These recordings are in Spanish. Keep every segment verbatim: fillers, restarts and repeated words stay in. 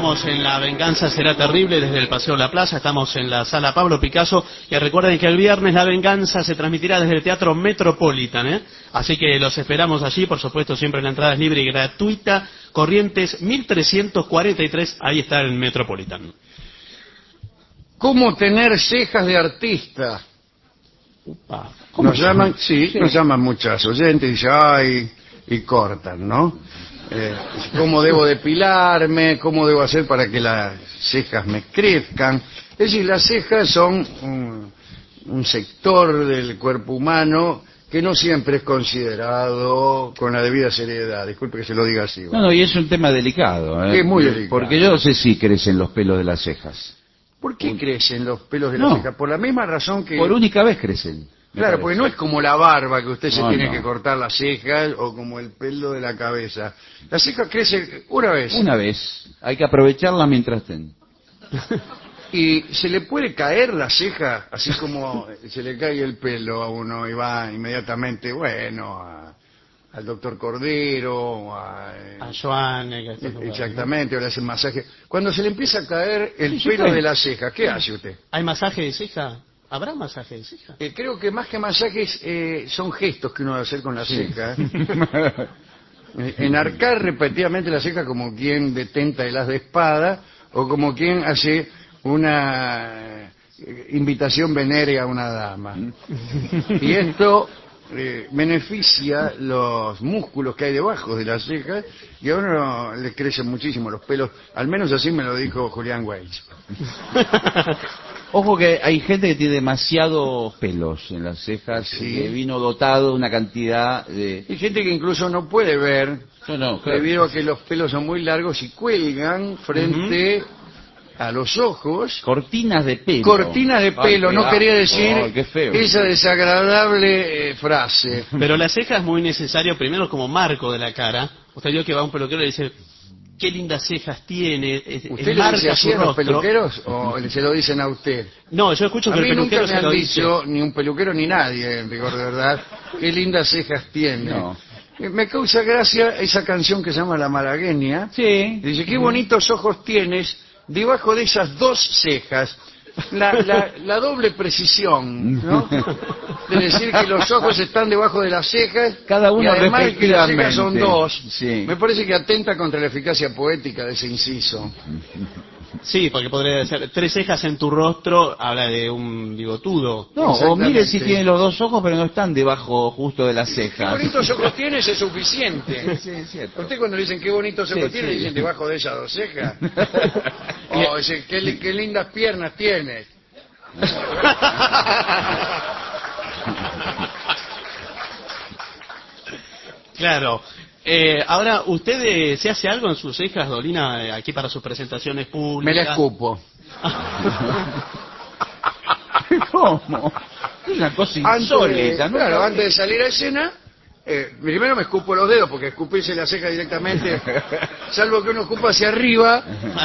estamos en La Venganza Será Terrible desde el Paseo La Plaza, estamos en la Sala Pablo Picasso, y recuerden que el viernes La Venganza se transmitirá desde el Teatro Metropolitan, ¿eh? Así que los esperamos allí, por supuesto siempre la entrada es libre y gratuita, Corrientes mil trescientos cuarenta y tres, ahí está el Metropolitan. ¿Cómo tener cejas de artista? Upa, Nos llaman, sí, sí, nos llaman muchas oyentes y dicen, ay, y cortan, ¿no? Eh, ¿Cómo debo depilarme? ¿Cómo debo hacer para que las cejas me crezcan? Es decir, las cejas son un, un sector del cuerpo humano que no siempre es considerado con la debida seriedad. Disculpe que se lo diga así. ¿Vale? No, no, y es un tema delicado, ¿eh? Es muy delicado. Porque yo no sé si crecen los pelos de las cejas. ¿Por qué crecen los pelos de no, las cejas? Por la misma razón que... Por única vez crecen. Claro, porque no es como la barba que usted se no, tiene no. que cortar las cejas o como el pelo de la cabeza. La ceja crece una vez. Una vez. Hay que aprovecharla mientras estén. Y se le puede caer la ceja, así como se le cae el pelo a uno y va inmediatamente, bueno, a, al doctor Cordero, a, a Joan, eh, exactamente, o le hacen masaje. Cuando se le empieza a caer el sí, pelo de la ceja, ¿qué hace usted? ¿Hay masaje de ceja? ¿Habrá masaje de ceja? Eh, creo que más que masajes eh, son gestos que uno debe hacer con la sí. ceja. ¿eh? Enarcar repetidamente la ceja como quien detenta el as de espada o como quien hace una invitación venérea a una dama. Y esto eh, beneficia los músculos que hay debajo de las cejas y a uno le crecen muchísimo los pelos. Al menos así me lo dijo Julián Weitz. Ojo que hay gente que tiene demasiados pelos en las cejas, sí. que vino dotado de una cantidad de... Hay gente que incluso no puede ver, no, no, claro. debido a que los pelos son muy largos y cuelgan frente uh-huh. a los ojos. Cortinas de pelo. Cortinas de pelo, Ay, no quería decir oh, qué feo. esa desagradable eh, frase. Pero la ceja es muy necesario, primero como marco de la cara. Usted vio que va a un peluquero y dice... Qué lindas cejas tiene. ¿Usted le dice así a los peluqueros o se lo dicen a usted? No, yo escucho que a mí el peluquero nunca me se lo han dice. dicho, ni un peluquero ni nadie, en rigor de verdad, qué lindas cejas tiene. No. Me causa gracia esa canción que se llama La Malagueña. Sí. Dice, qué bonitos ojos tienes debajo de esas dos cejas. La, la, la doble precisión, ¿no? De decir que los ojos están debajo de las cejas, cada uno y además que las respectivamente. cejas son dos. Sí. Me parece que atenta contra la eficacia poética de ese inciso. Sí, porque podría ser tres cejas en tu rostro, habla de un bigotudo. No, o mire si tiene los dos ojos, pero no están debajo justo de las cejas. Qué bonitos ojos tienes es suficiente. Sí, es cierto. Usted cuando le dicen qué bonitos ojos sí, tienes, sí. dicen debajo de esas dos cejas. O dicen qué, qué lindas piernas tienes. Claro. Eh, ahora, ¿usted eh, se hace algo en sus cejas, Dolina, eh, aquí para sus presentaciones públicas? Me la escupo. ¿Cómo? Es una cosa insólita, ¿no? Claro, antes de salir a escena, eh, primero me escupo los dedos, porque escupirse la ceja directamente, salvo que uno escupa hacia arriba,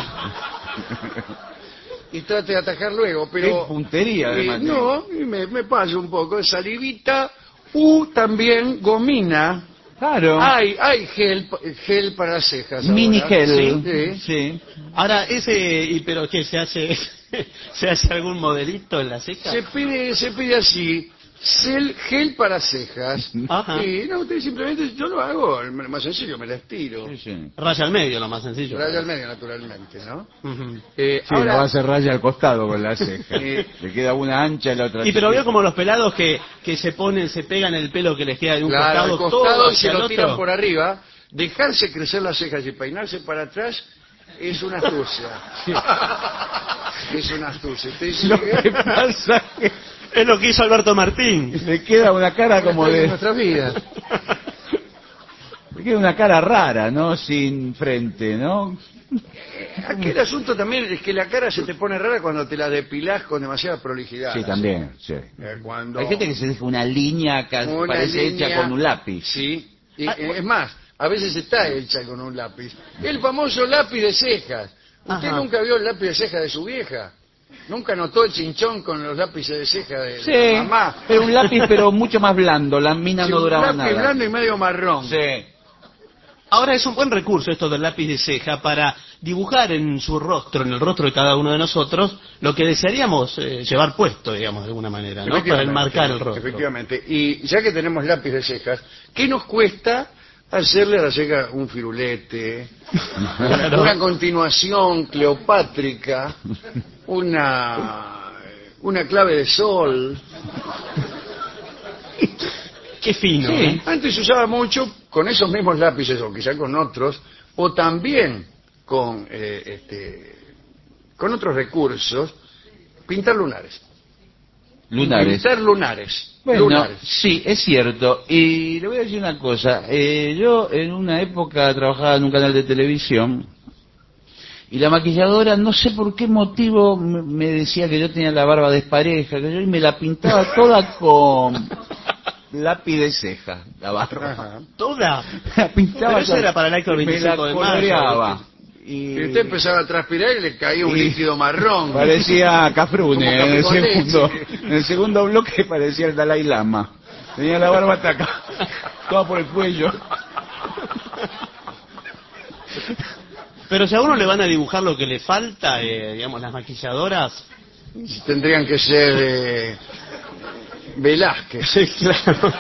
y trate de atajar luego, pero... Es puntería, además. Eh, no, y me, me paso un poco de salivita, u también gomina. Claro. Hay, hay gel, gel para las cejas. Mini ahora. gel. Sí, sí. Sí. Ahora, ese, y pero ¿qué? ¿Se hace se hace algún modelito en la ceja? Se pide, se pide así, gel, gel para cejas. Ajá. Y no, usted simplemente, yo lo hago, el más sencillo, me la estiro. Sí, sí. Raya al medio, lo más sencillo. Raya al medio, naturalmente, ¿no? Uh-huh. Eh, Sí, ahora, no va a hacer raya al costado con la ceja. Eh, Le queda una ancha y la otra Y pero veo chiquita. como los pelados que, que se ponen, se pegan el pelo que les queda de un claro, costado, al todo costado y hacia se el lo tiran otro. por arriba, dejarse crecer las cejas y peinarse para atrás es una astucia. Sí. Es una astucia. Usted dice Lo que- que pasa es que Es lo que hizo Alberto Martín. le queda una cara como de de... nuestras vidas. Le queda una cara rara, ¿no? Sin frente, ¿no? Aquí el asunto también es que la cara se te pone rara cuando te la depilás con demasiada prolijidad. Sí, también, sí. Eh, Cuando Hay gente que se deja una línea que una parece línea- hecha con un lápiz. Sí, y, Ah, eh, es más, a veces está hecha con un lápiz. El famoso lápiz de cejas. ¿Usted Ajá. nunca vio el lápiz de cejas de su vieja? ¿Nunca notó el chinchón con los lápices de ceja de, de Sí, la mamá? pero un lápiz pero mucho más blando, la mina Sí, no un duraba lápiz nada. blando y medio marrón. Sí. Ahora es un buen recurso esto del lápiz de ceja para dibujar en su rostro, en el rostro de cada uno de nosotros, lo que desearíamos eh, llevar puesto, digamos, de alguna manera, ¿no? Para enmarcar el rostro. Efectivamente. Y ya que tenemos lápiz de cejas, ¿qué nos cuesta hacerle a la ceja un firulete, una, una continuación cleopátrica, una, una clave de sol? Qué fino. Sí. ¿eh? Antes se usaba mucho con esos mismos lápices, o quizá con otros, o también con, eh, este, con otros recursos, pintar lunares. Lunares. Pintar lunares. Bueno, lunares. sí, es cierto. Y le voy a decir una cosa. Eh, yo en una época trabajaba en un canal de televisión y la maquilladora, no sé por qué motivo, me me decía que yo tenía la barba despareja, que yo y me la pintaba toda con lápiz de ceja, la barba. Ajá. Toda. La pintaba Pero eso toda. era para el acto del Me la veinticinco de mayo. coloreaba. Y usted empezaba a transpirar y le caía un y líquido marrón. Parecía Cafrune. Como En el, café con segundo, leche. en el segundo bloque parecía el Dalai Lama. Tenía la barba hasta acá, toda por el cuello. Pero si a uno le van a dibujar lo que le falta, eh, digamos, las maquilladoras... Tendrían que ser eh, Velázquez. Sí, claro.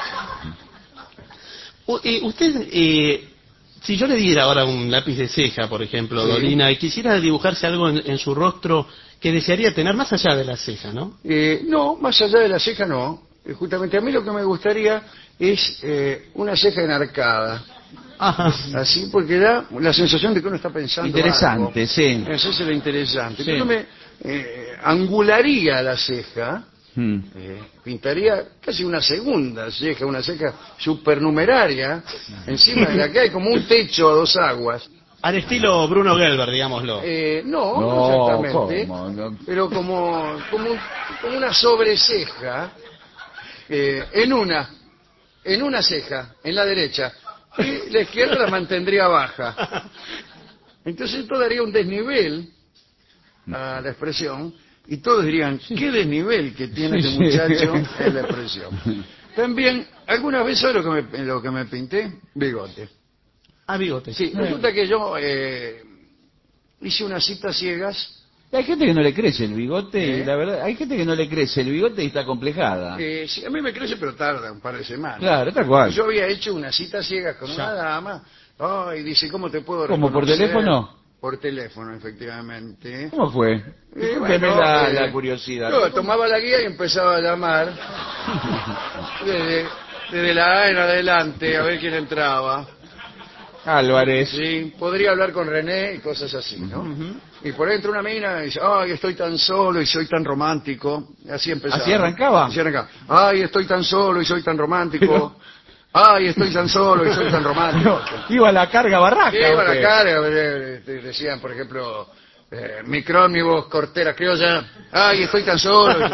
U- eh, usted, eh, si yo le diera ahora un lápiz de ceja, por ejemplo, Sí. Dolina, y quisiera dibujarse algo en, en su rostro que desearía tener más allá de la ceja, ¿no? Eh, no, más allá de la ceja no. Eh, justamente a mí lo que me gustaría es eh, una ceja enarcada. Ajá. Así, porque da la sensación de que uno está pensando Interesante, algo. sí. Eso es lo interesante. Sí. Yo me eh, angularía la ceja, Hmm. eh, pintaría casi una segunda ceja, una ceja supernumeraria, encima de la que hay como un techo a dos aguas. Al estilo Bruno Gelber, digámoslo. Eh, no, No, no exactamente, ¿cómo? No. pero como, como, un- como una sobreceja, eh, en una, en una ceja, en la derecha, y la izquierda la mantendría baja. Entonces esto daría un desnivel a la expresión, y todos dirían, qué desnivel que tiene Sí, este sí. muchacho en la expresión. También, algunas veces, ¿sabe lo que me, lo que me pinté? Bigote. Ah, bigote. Sí, resulta que yo eh, hice unas citas ciegas. Hay gente que no le crece el bigote, ¿Eh? y la verdad, hay gente que no le crece el bigote y está complejada. Eh, sí, a mí me crece, pero tarda un par de semanas. Claro, tal cual. Yo había hecho unas citas ciegas con una dama. Ay, dice, ¿cómo te puedo ¿Cómo, por reconocer? teléfono? Por teléfono, efectivamente. ¿Cómo fue? Eh, Cuénteme bueno, la, eh, la curiosidad. Yo tomaba la guía y empezaba a llamar desde, desde la A en adelante a ver quién entraba. Álvarez. Sí, podría hablar con René y cosas así, ¿no? Y por ahí entra una mina y dice, ay, estoy tan solo y soy tan romántico. Y así empezaba. ¿Así arrancaba? Así arrancaba. Ay, estoy tan solo y soy tan romántico. Ay, estoy tan solo y soy tan romántico. No, iba a la carga barraca. Sí, iba a ¿o qué? la carga, eh, eh, decían, por ejemplo, eh, micrónibus, cortera criolla. Ay, estoy tan solo.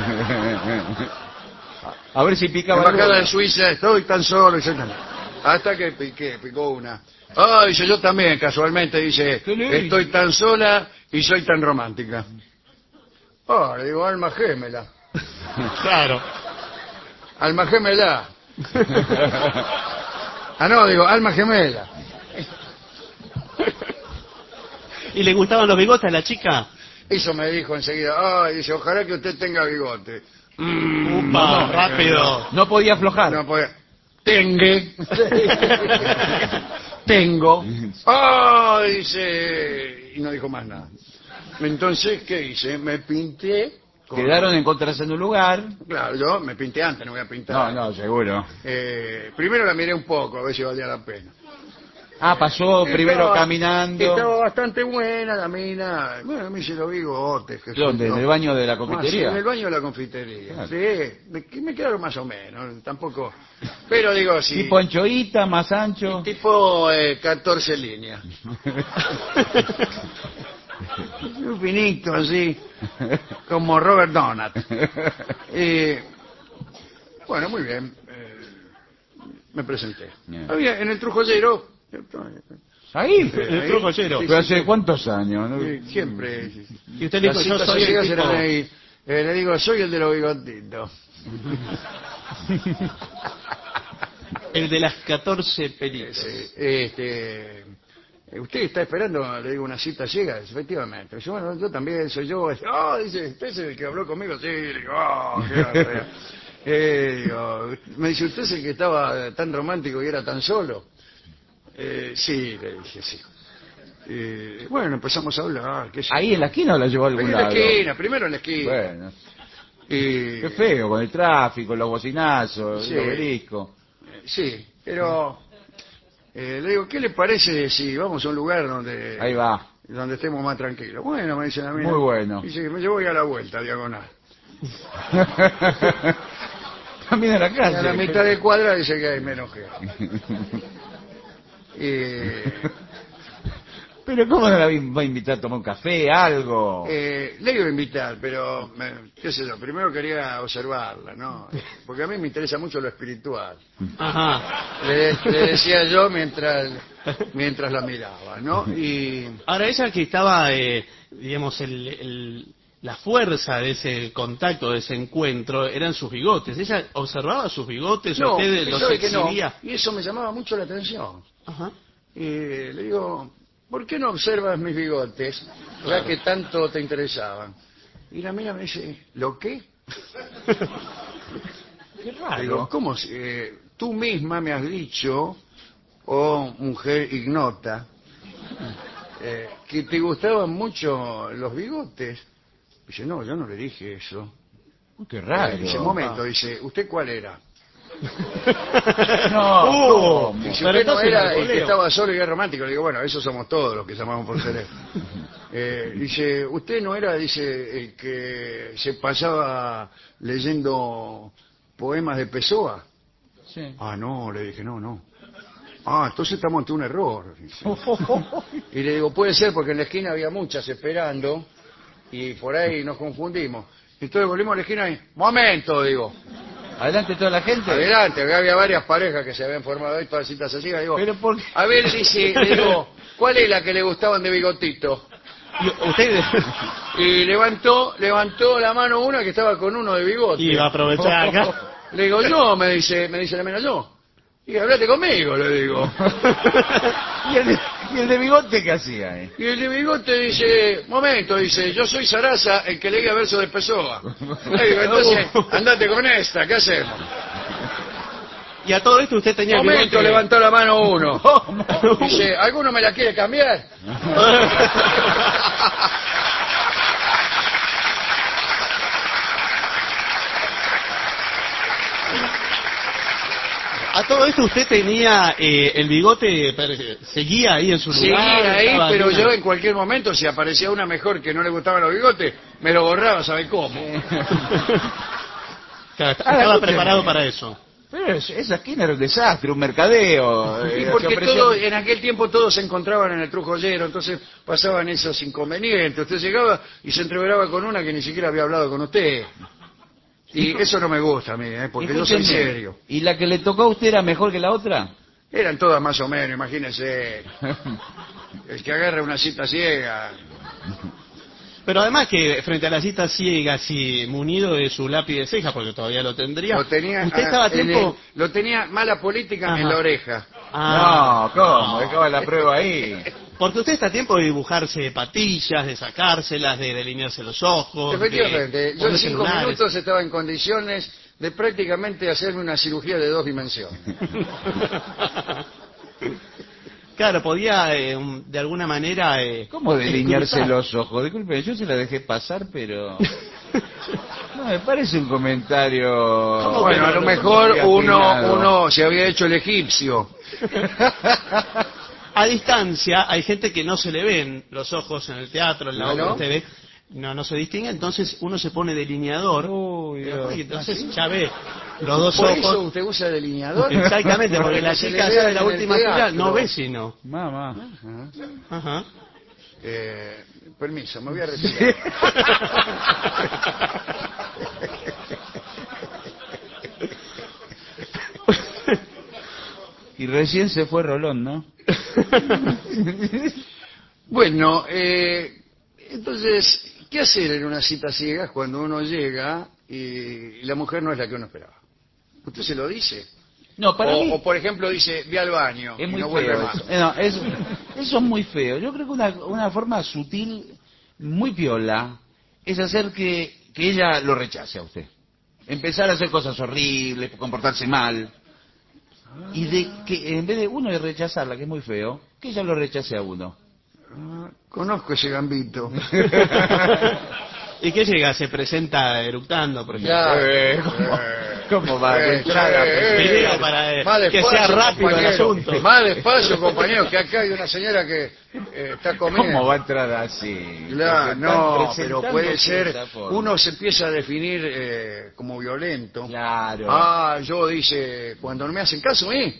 A ver si picaba Embajada algo. de Suiza, estoy tan solo y soy tan... Hasta que piqué, picó una. Ay, dice, yo también, casualmente, dice, ¿Qué le dice? estoy tan sola y soy tan romántica. Ah, le digo, alma gemela. Claro. Alma gemela. Ah, no, digo, alma gemela. ¿Y le gustaban los bigotes a la chica? Eso me dijo enseguida. Ay, dice, ojalá que usted tenga bigote. Mm, Upa, no, rápido. No podía aflojar. No puede. Tengue. Tengo. Ah, dice. Y no dijo más nada. Entonces, ¿qué hice? Me pinté. con- Quedaron en encontrarse en un lugar. Claro, yo me pinté antes, no voy a pintar. No, no, seguro. Eh, primero la miré un poco, a ver si valía la pena. Ah, pasó primero Estaba- caminando. Estaba bastante buena la mina. Bueno, me hice los bigotes. qué sé ¿Dónde? yo. ¿En el baño de la Ah, sí, confitería? en el baño de la confitería. Claro. Sí, me, que me quedaron más o menos, tampoco. Pero digo, sí. Tipo anchoita, más ancho. Tipo eh, catorce líneas. Un finito así, como Robert Donat. Eh, bueno, muy bien. eh, me presenté. Bien. Había en el Trujollero. Ahí. El truco cero. ¿Pero hace cuántos años? no? eh, Siempre. Y usted le dijo, Las yo citas soy el ciegas tipo... eran ahí. Eh, le digo, soy el de los bigotitos. El de las catorce pelitos. Sí, este, ¿usted está esperando, le digo, una cita ciega? Efectivamente. Yo, bueno, yo también soy yo. Oh, dice, ¿usted es el que habló conmigo? Sí, le digo, oh, qué barbaridad. eh, digo, me dice, ¿usted es el que estaba tan romántico y era tan solo? Eh, sí, le dije, sí. Eh, bueno, empezamos a hablar. ¿Qué sé ¿Ahí yo? en la esquina o la llevó a Ahí algún en la lado? esquina, primero en la esquina. Bueno, Y, qué feo, con el tráfico, los bocinazos, Sí. el obelisco. sí, pero eh, le digo, ¿qué le parece si vamos a un lugar donde Ahí va. donde estemos más tranquilos? Bueno, me dicen a mí. Muy ¿no? bueno. Dice que me llevo a la vuelta, diagonal. También en la Y calle. a la mitad de cuadra dice que hay menos que. Y, Pero ¿cómo no la va a invitar a tomar un café, algo? eh, le iba a invitar, pero, me- qué sé yo, primero quería observarla, ¿no? Porque a mí me interesa mucho lo espiritual. Ajá. Le, le decía yo mientras mientras la miraba, ¿no? Y Ahora, ella que estaba, eh, digamos, el, el- la fuerza de ese contacto, de ese encuentro, eran sus bigotes. ¿Ella observaba sus bigotes o no, usted los sabe que no, exhibía? y eso me llamaba mucho la atención. Ajá. Y le digo, ¿por qué no observas mis bigotes, ya Claro. que tanto te interesaban? Y la mira me dice, ¿lo qué? Qué Le raro. digo, ¿cómo? si- eh, tú misma me has dicho, oh mujer ignota, eh, que te gustaban mucho los bigotes. Dice, no, yo no le dije eso. Uy, qué Eh, raro. dice, momento, dice, ¿usted cuál era? No, Uh, ¿cómo? Dice, pero usted no entonces era me el que goleo. estaba solo y era romántico. Le digo, bueno, esos somos todos los que llamamos por teléfono. Eh, dice, usted no era, dice, el que se pasaba leyendo poemas de Pessoa. Sí. Ah, no, le dije, no, no. Ah, entonces estamos ante un error. Dice. Y le digo, puede ser porque en la esquina había muchas esperando y por ahí nos confundimos. Entonces volvimos a la esquina y, momento, digo, Adelante toda la gente. adelante, acá había varias parejas que se habían formado ahí, todas citas así. Digo, Pero por qué. a ver, dice, le digo, ¿cuál es la que le gustaban de bigotito? Y usted Y levantó, levantó la mano una que estaba con uno de bigote. iba a aprovechar acá. Le digo, yo, me dice, me dice la mena, yo. Y hablate conmigo, le digo. ¿Y el, de, ¿Y el de bigote qué hacía? Eh? Y el de bigote dice, momento, dice, yo soy Sarasa, el que leía verso de Pessoa. Le digo, entonces, andate con esta, ¿qué hacemos? Y a todo esto usted tenía el Momento, bigote. levantó la mano uno. ¿Cómo? Dice, ¿alguno me la quiere cambiar? A todo esto usted tenía eh, el bigote, per- seguía ahí en su lugar. Seguía ahí, estaba pero alguna- yo en cualquier momento, si aparecía una mejor que no le gustaban los bigotes, me lo borraba, ¿sabe cómo? Claro, est- Ah, estaba escúcheme. preparado para eso. Pero es- esa esquina era un desastre, un mercadeo. Y eh, porque se ofrecían- todo, en aquel tiempo todos se encontraban en el trujollero, entonces pasaban esos inconvenientes. Usted llegaba y se entreveraba con una que ni siquiera había hablado con usted. Y eso no me gusta a mí, ¿eh? Porque yo soy Escúcheme, serio. ¿y la que le tocó a usted era mejor que la otra? Eran todas más o menos, imagínense. El que agarra una cita ciega. Pero además que frente a la cita ciega, y munido de su lápiz de ceja, porque todavía lo tendría, Lo tenía, usted ah, estaba a en tiempo... el- lo tenía mala política Ajá. en la oreja. Ah, no, ¿cómo? no. Dejaba la prueba ahí. Porque usted está a tiempo de dibujarse patillas, de sacárselas, de delinearse los ojos. Efectivamente, de yo en ponerse cinco lunares. minutos estaba en condiciones de prácticamente hacerme una cirugía de dos dimensiones. Claro, podía eh, un- de alguna manera... eh, ¿Cómo delinearse cruzar. los ojos? Disculpe, yo se la dejé pasar, pero... No, me parece un comentario... ¿Cómo que Bueno, no? a lo no, mejor muy uno, atinado. uno se había hecho el egipcio. A distancia hay gente que no se le ven los ojos en el teatro, en la ¿Ah, obra, no? usted ve, no, no se distingue, entonces uno se pone delineador Uy, Dios. y entonces ya ve los dos ¿Por eso ojos. usted usa delineador? Exactamente, porque Para la que se chica le ya vea de la en el última fila teatro. no ve sino. Mamá. Ajá. Ajá. Eh, permiso, me voy a retirar. Y recién se fue Rolón, ¿no? Bueno, eh, entonces, ¿qué hacer en una cita ciega cuando uno llega y la mujer no es la que uno esperaba? Usted se lo dice. No, para o, mí o, por ejemplo, dice, vi al baño es y muy no vuelve feo más. eso. Eh, no, es- eso es muy feo. Yo creo que una, una forma sutil, muy piola, es hacer que, que ella lo rechace a usted. Empezar a hacer cosas horribles, comportarse mal. Y de que en vez de uno de rechazarla, que es muy feo, que ella lo rechace a uno. Ah, conozco ese gambito. ¿Y qué llega? ¿Se presenta eructando, por ejemplo? Claro. Eh, ¿cómo, cómo va de Eh, entrada? eh, Pues, eh, Te digo para eh, Más que despacio, sea rápido el compañero. asunto. Más despacio, compañero, que acá hay una señora que eh, está comiendo. ¿Cómo va a entrar así? Claro, Porque no, están pero presentándose puede de ser, esa forma. uno se empieza a definir eh, como violento. Claro. Ah, yo dice, cuando no me hacen caso, ¿eh?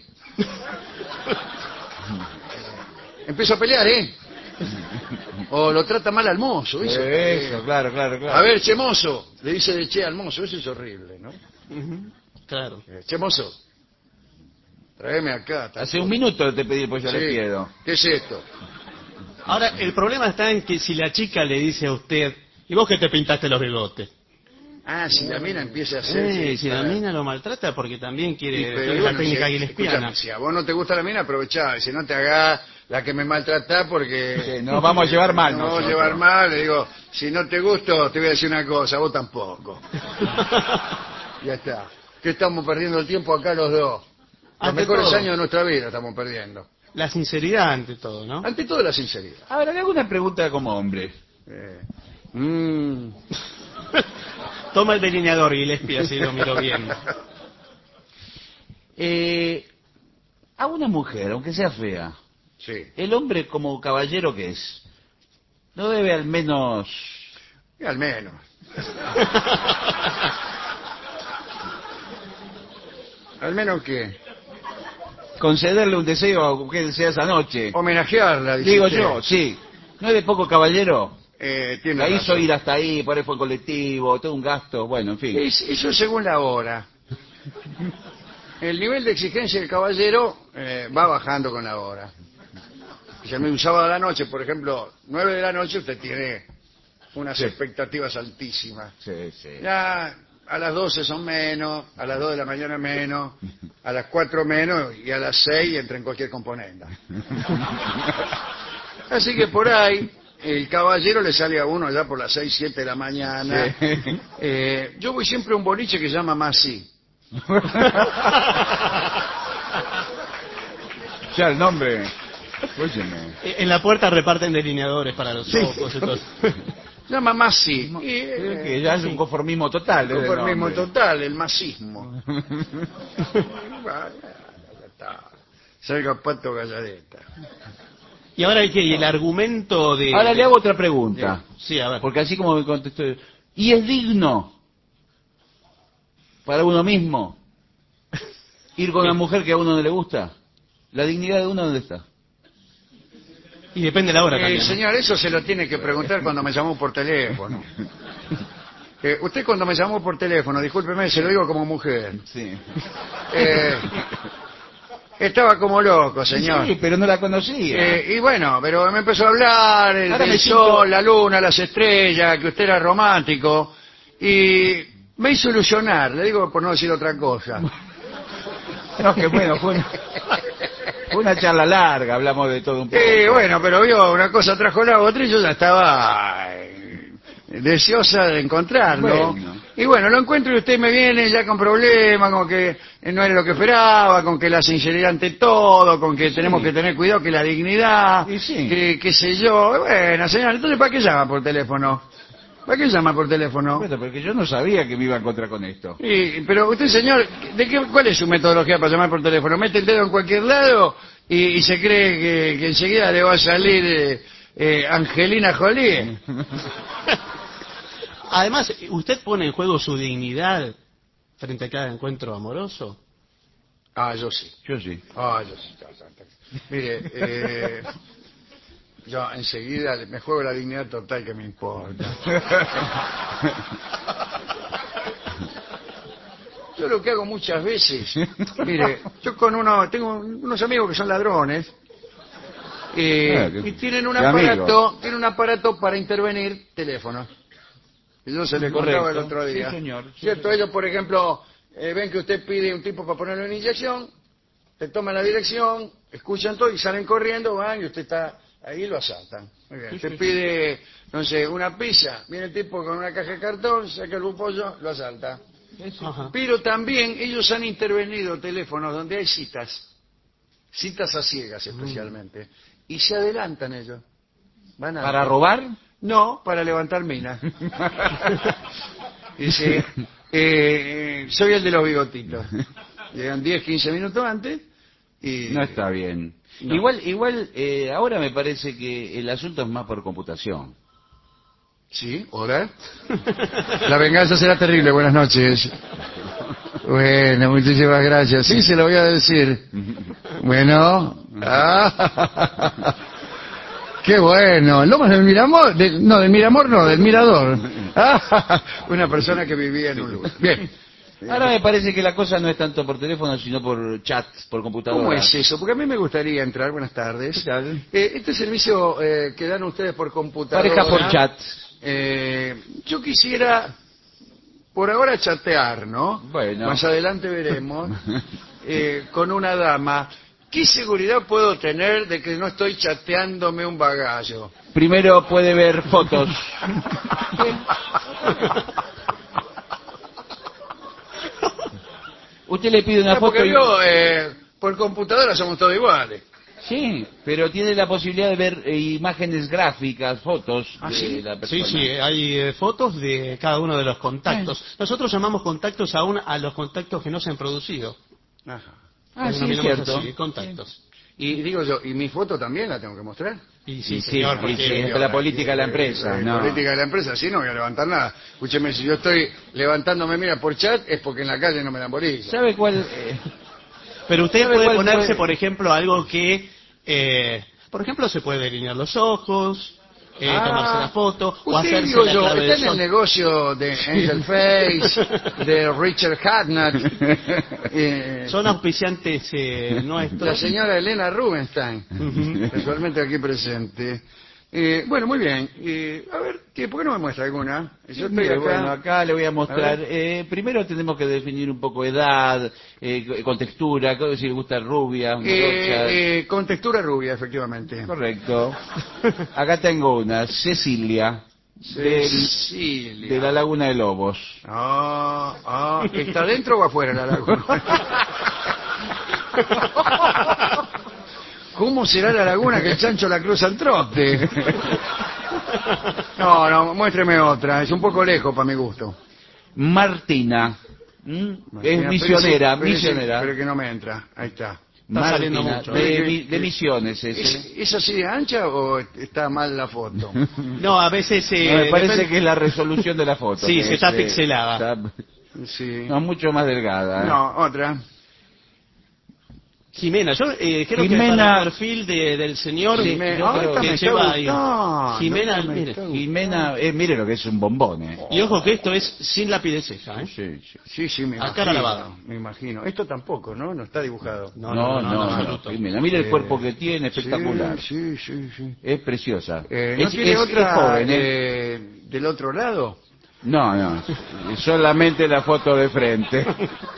Empiezo a pelear, ¿eh? O lo trata mal al mozo, ¿dice? Eso, claro, claro, claro. A ver, che mozo, le dice de che al mozo, eso es horrible, ¿no? Ujú, claro. Eh, Che mozo, tráeme acá. tal Hace cosa. un minuto te pedí, pues yo Sí. le pido. ¿Qué es esto? Ahora, el problema está en que si la chica le dice a usted, ¿y vos que te pintaste los bigotes? Ah, si la mina empieza a hacer... Eh, sí, si la claro. mina lo maltrata porque también Y, quiere pero tiene bueno, la técnica si- gillespierna. escúchame, si a vos no te gusta la mina, aprovechá. Si no te hagas la que me maltratás porque... Sí, nos vamos a llevar mal Nos vamos a nosotros. llevar mal. Le digo, si no te gusto, te voy a decir una cosa, vos tampoco. Ya está. Que estamos perdiendo el tiempo acá los dos. Los Ante mejores todo. años de nuestra vida estamos perdiendo. La sinceridad ante todo, ¿no? Ante todo la sinceridad. Ahora, le hago una pregunta como hombre. Eh, mm, Toma el delineador, Gillespie, así lo miro bien. Eh, a una mujer, aunque sea fea, sí. el hombre como caballero que es, no debe al menos... Y al menos. Al menos que concederle un deseo que sea esa noche. homenajearla, dice Digo usted. yo, sí. ¿No es de poco caballero? Eh, tiene La hizo razón. ir hasta ahí, por ahí fue colectivo, todo un gasto, bueno, en fin. Es- eso según la hora. El nivel de exigencia del caballero eh, va bajando con la hora. Si un sábado a la noche, por ejemplo, nueve de la noche, usted tiene unas Sí. expectativas altísimas. Sí, sí. Ya a las doce son menos, a las dos de la mañana menos, a las cuatro menos y a las seis entra en cualquier componenda. Así que por ahí el caballero le sale a uno ya por las seis, siete de la mañana. Sí. Eh, yo voy siempre a un boliche que se llama Masi. Ya el nombre. Óyeme. En la puerta reparten delineadores para los Sí. ojos y todo. Se llama Masi. Y, Creo eh, que ya es un conformismo total. desde el conformismo nombre. total, el masismo. Bueno, ya está. Salga Pato Gallareta. Y ahora hay que y el argumento de... Ahora de- le hago otra pregunta. Sí, a ver. Porque así como me contestó... ¿Y es digno para uno mismo ir con una mujer que a uno no le gusta? ¿La dignidad de uno dónde está? Y depende de la hora Eh, también. ¿no? señor, eso se lo tiene que preguntar cuando me llamó por teléfono. Eh, usted cuando me llamó por teléfono, discúlpeme, se lo digo como mujer. Sí. Eh, estaba como loco, señor. Sí, pero no la conocía. Eh, y bueno, pero me empezó a hablar el, Ahora del me siento- sol, la luna, las estrellas, que usted era romántico. Y me hizo ilusionar, le digo por no decir otra cosa. No, que bueno, fue una, fue una charla larga, hablamos de todo un poco. Eh, bueno, pero vio, una cosa trajo la otra y yo ya estaba eh, deseosa de encontrarlo. Bueno. Y bueno, lo encuentro y usted me viene ya con problemas, con que no era lo que esperaba, con que la sinceridad ante todo, con que tenemos que tener cuidado, que la dignidad, Y sí. que qué sé yo. Bueno, señor, entonces ¿para qué llama por teléfono? ¿Para qué llama por teléfono? Bueno, porque yo no sabía que me iba a encontrar con esto. Y, pero usted, señor, ¿de qué, ¿cuál es su metodología para llamar por teléfono? ¿Mete el dedo en cualquier lado y, y se cree que, que enseguida le va a salir eh, eh, Angelina Jolie? Además, ¿usted pone en juego su dignidad frente a cada encuentro amoroso? Ah, yo sí. Yo sí. Ah, yo sí. Ya, ya, ya. Mire, eh, yo enseguida me juego la dignidad total que me importa. Yo lo que hago muchas veces, mire, yo con uno, tengo unos amigos que son ladrones, eh, Ah, qué- y tienen un qué amigo. aparato, tienen un aparato para intervenir teléfonos. Y yo se le contaba el Correcto. otro día. Sí, señor. ¿Cierto? Ellos, por ejemplo, eh, ven que usted pide un tipo para ponerle una inyección, te toman la dirección, escuchan todo y salen corriendo, van y usted está ahí y lo asaltan. Muy bien. Usted pide, no sé, una pizza, viene el tipo con una caja de cartón, saca el pollo, lo asalta. Ajá. Pero también ellos han intervenido teléfonos donde hay citas, citas a ciegas especialmente, y se adelantan ellos. Van ¿Para antes. robar? No, para levantar minas. Dice, eh, soy el de los bigotitos. Llegan diez, quince minutos antes y... No está bien. No. Igual, igual eh, ahora me parece que el asunto es más por computación. ¿Sí? ¿Hola? La venganza será terrible. Buenas noches. Bueno, muchísimas gracias. Sí, se lo voy a decir. Bueno. Ah. ¡Qué bueno! ¿Lomas del Miramor? De- no, del Miramor no, del Mirador. Ah, una persona que vivía en un lugar. Bien. Ahora me parece que la cosa no es tanto por teléfono, sino por chat, por computadora. ¿Cómo es eso? Porque a mí me gustaría entrar. Buenas tardes. ¿Qué tal? Eh, este servicio eh, que dan ustedes por computadora... Pareja por chat. Eh, yo quisiera, por ahora, chatear, ¿no? Bueno. Más adelante veremos. Eh, con una dama. ¿Qué seguridad puedo tener de que no estoy chateándome un bagallo? Primero puede ver fotos. Usted le pide una No, foto porque y... yo, eh, por computadora somos todos iguales. Sí, pero tiene la posibilidad de ver eh, imágenes gráficas, fotos ¿Ah, de sí? la Sí, persona. sí, hay eh, fotos de cada uno de los contactos. Nosotros llamamos contactos aún a los contactos que no se han producido. Ajá. Ah, Los sí, es denominamos cierto. así, contactos. Y digo yo, ¿y mi foto también la tengo que mostrar? Y Y sí, sí, señor, y porque... sí, es la política de la empresa. Eh, No. política de la empresa, sí, no voy a levantar nada. Escúcheme, si yo estoy levantándome, mira, por chat, es porque en la calle no me dan bolilla. ¿Sabe cuál? eh, Pero usted ¿Sabe puede cuál ponerse, fue? por ejemplo, algo que... eh, por ejemplo, se puede delinear los ojos, eh, Ah, tomarse la foto, o usted, hacerse digo la yo, clave está del en el sol. negocio de Angel Face, de Richard Hartnett, eh, Son auspiciantes eh, nuestros. la señora Elena Rubinstein, Ujú. casualmente aquí presente. Eh, bueno, muy bien. Eh, a ver, ¿qué, ¿por qué no me muestra alguna? Yo estoy Mire, acá. bueno, acá le voy a mostrar. A ver. Eh, primero tenemos que definir un poco edad, eh, con textura, si le gusta rubia, morocha. Eh, eh, con textura rubia, efectivamente. Correcto. Acá tengo una, Cecilia, del- Cecilia. de la Laguna de Lobos. Ah, ah, ¿está dentro o afuera la laguna? ¿Cómo será la laguna que el chancho la cruza al trote? No, no, muéstreme otra. Es un poco lejos para mi gusto. Martina, ¿m? es Mira, misionera, pero ese- misionera. Pero que no me entra. Ahí está. Está saliendo Martina, mucho. de, ¿eh? mi- de Misiones ¿Es, ese. ¿Es así de ancha o está mal la foto? No, a veces... eh, No, me parece depende- que es la resolución de la foto. Sí, que se es, está eh, pixelada. está- Sí. no, mucho más delgada. ¿eh? No, otra. Jimena, yo eh, creo que Jimena- para el perfil de- del señor Sí, Me- yo ah, creo esta que me está lleva ahí. gustando, Jimena, esta me mire, está Jimena, eh, mire lo que es un bombón, ¿eh? Y ojo que esto es sin lápiz de ceja, ¿eh? Sí, sí. Sí, sí, me A imagino. cara lavada. Me imagino. Esto tampoco, ¿no? No está dibujado. No, no, no, no, en absoluto. Jimena, mire el Eh, cuerpo que tiene, espectacular. Sí, sí, sí. Es preciosa. Eh, ¿No es, tiene es- otra es joven, ¿eh? eh, del otro lado? No, no, solamente la foto de frente.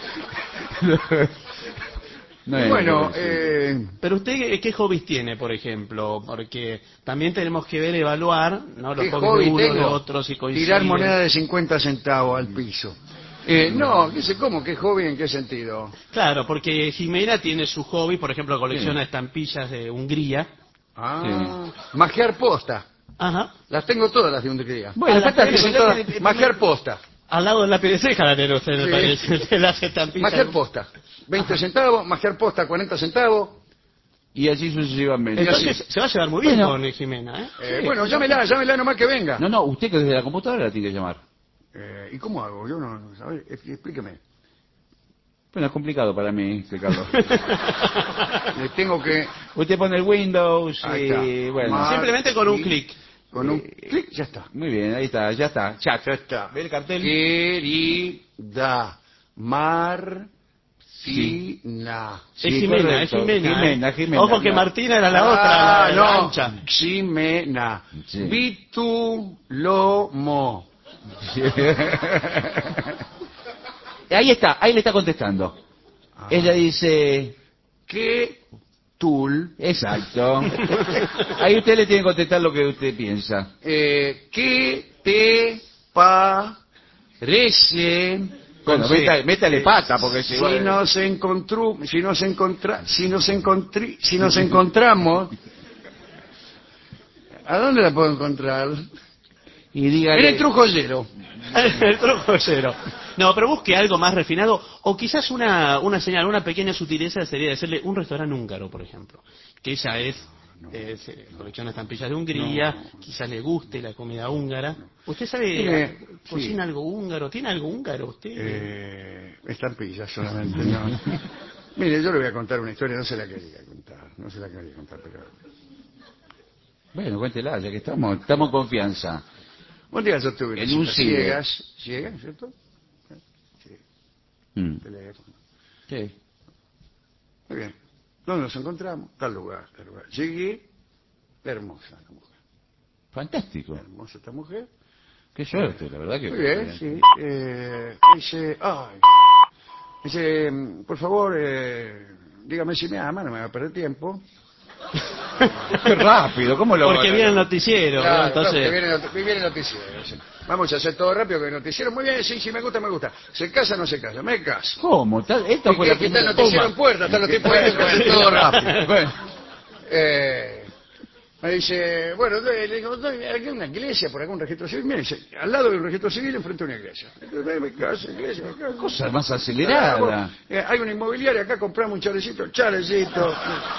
No es Bueno, lo que eh, Pero usted, eh, ¿qué hobbies tiene, por ejemplo? Porque también tenemos que ver, evaluar, ¿no? Los ¿qué hobbies hobby de uno, de tengo? otro, si coinciden. Tirar moneda de cincuenta centavos al piso. Eh, no, ¿qué sé cómo? ¿Qué hobby? ¿En qué sentido? Claro, porque Jimena tiene su hobby, por ejemplo, colecciona Sí. estampillas de Hungría. Ah, magiar posta. Ajá. Las tengo todas las de Hungría. Bueno, Ah, las fantástico. tiene, Son ya todas- tiene- magiar posta. Al lado del lápiz de ceja la tiene usted, me Sí. parece, de las estampillas. Magiar posta. veinte centavos, magiar posta cuarenta centavos. Y así sucesivamente. Entonces se va a llevar muy bien Bueno. con eh, Jimena, ¿eh? Eh, Sí. bueno, llámela, llámela nomás que venga. No, no, usted que desde la computadora la tiene que llamar. Eh, ¿Y cómo hago? Yo no, a ver, ex- explíqueme. Bueno, es complicado para mí, este Carlos. Le tengo que... Usted pone el Windows Ahí y está. bueno. Mar- Simplemente con un y- clic. Con un Eh, clic, ya está. Muy bien, ahí está, ya está. Chat. Ya está. ¿Ve el cartel? Querida Martina. Es Sí, Jimena, es correcto. Jimena. Jimena, ¿eh? Jimena, Ojo que ya. Martina era la otra, Ah, la, la no. ancha. Ximena. Sí. Vitulomo. ahí está, ahí le está contestando. Ah. Ella dice... ¿Qué tul? Exacto. Ahí usted le tiene que contestar lo que usted piensa. Eh, ¿Qué te parece? Bueno, Sí. métale, métale pata, porque si... Si nos encontró, si nos encontra, si nos encontri, si nos encontramos, ¿a dónde la puedo encontrar? Y dígale... En el trujollero. El truco cero. No, pero busque algo más refinado, o quizás una, una señal, una pequeña sutileza sería decirle un restaurante húngaro, por ejemplo. Que ella es, es eh, colecciona estampillas de Hungría, No. quizás le guste la comida húngara. ¿Usted sabe, Mire, eh, cocina algo húngaro? ¿Tiene algo húngaro usted? Eh, estampillas solamente, no. Mire, yo le voy a contar una historia, no se la quería contar, no se la quería contar, pero... Bueno, cuéntela, ya que estamos, estamos en confianza. Un día yo tuve En un visitas cine. ciegas, ciegas, ¿cierto? Sí, Mm. teléfono. Sí. Muy bien. ¿Dónde nos encontramos? Tal lugar, tal lugar. Llegué, hermosa la mujer. Fantástico. Hermosa esta mujer. Qué suerte, la verdad que... Muy bien, sí. Eh, dice, ay, dice, por favor, eh, dígame si me ama, no me va a perder tiempo. Qué rápido, ¿cómo lo... Porque viene el noticiero, Claro, ¿no? Entonces... claro, viene, el not- viene el noticiero. Sí. Vamos a hacer todo rápido que el noticiero. Muy bien, sí, sí, me gusta, me gusta. ¿Se casa o no se casa? Me caso. ¿Cómo? Tal- Esto ¿Y fue qué- la qué está el primera... noticiero Toma. en puerta? Están los tipos ahí, hacer todo rápido. Bueno. Eh, me dice, bueno, le digo, ¿hay una iglesia por algún registro civil? Mire, dice, al lado de un registro civil, enfrente de una iglesia. Entonces, me caso, iglesia, me caso. Cosa más acelerada. Eh, hay una inmobiliaria, acá compramos un chalecito, chalecito.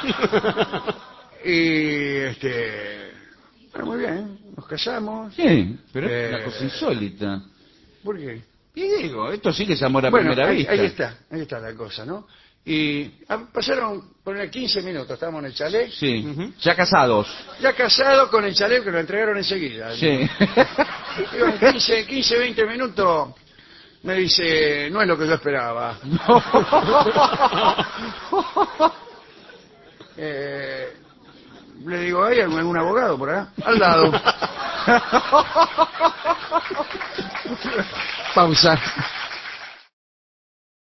Y, este, bueno, muy bien, nos casamos. Sí, pero es Eh, una cosa insólita. ¿Por qué? Y digo, esto sí que es amor a Bueno, primera ahí, vista. ahí está, ahí está la cosa, ¿no? Y ah, pasaron, poner quince minutos, estábamos en el chalet. Sí, Ujú. ya casados. Ya casado con el chalet que lo entregaron enseguida. Sí. Digo, en quince, quince, veinte minutos me dice, no es lo que yo esperaba. Eh, le digo, ¿hay algún, algún abogado por acá? Al lado. Pausa.